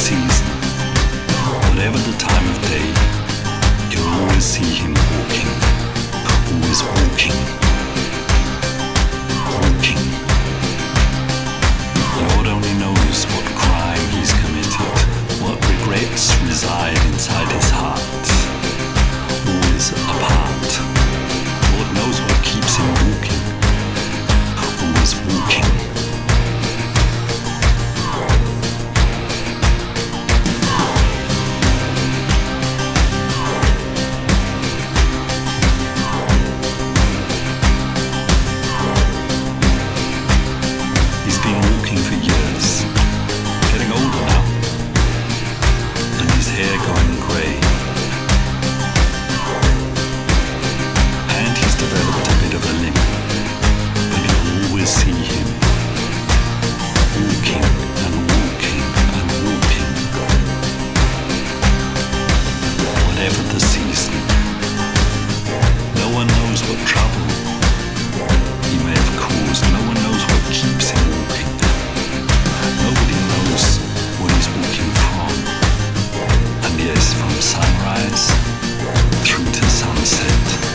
season, whatever the time of day, you'll always see him walking, always walking, walking. Lord only knows what crime he's committed, what regrets reside inside his heart, always apart. Lord knows what keeps him walking, always walking. Hair going grey, and he's developed a bit of a limp, but you always see him walking and walking and walking, whatever the season. No one knows what trouble he may have caused, no one knows what keeps him walking, nobody knows what he's walking from. Yes, from sunrise through to sunset.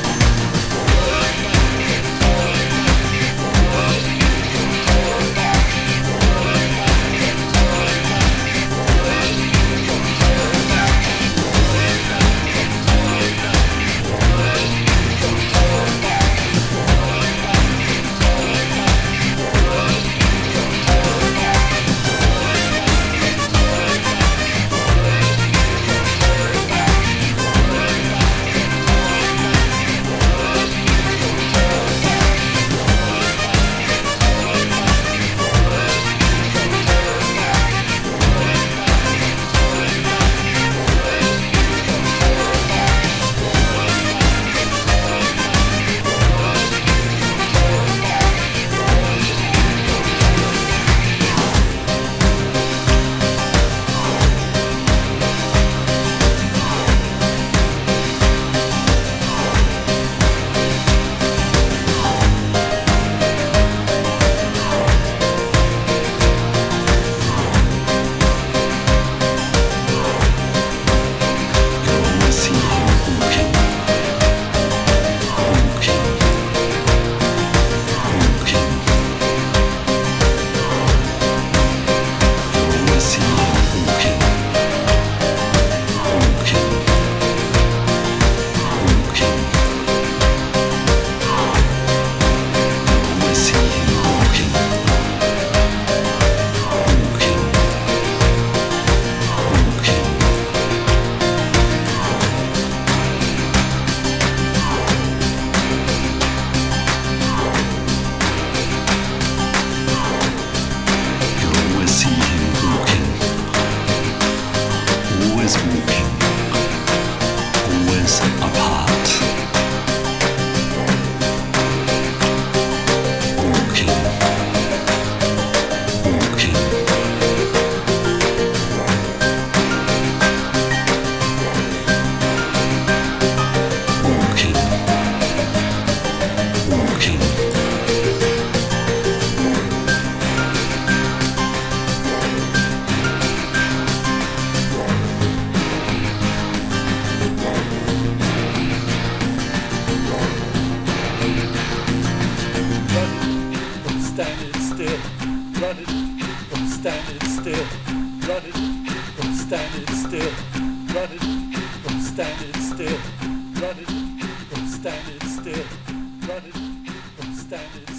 Standing still, running, keep on standing still, running, keep on standing still, running, keep on standing still, running, keep on standing still.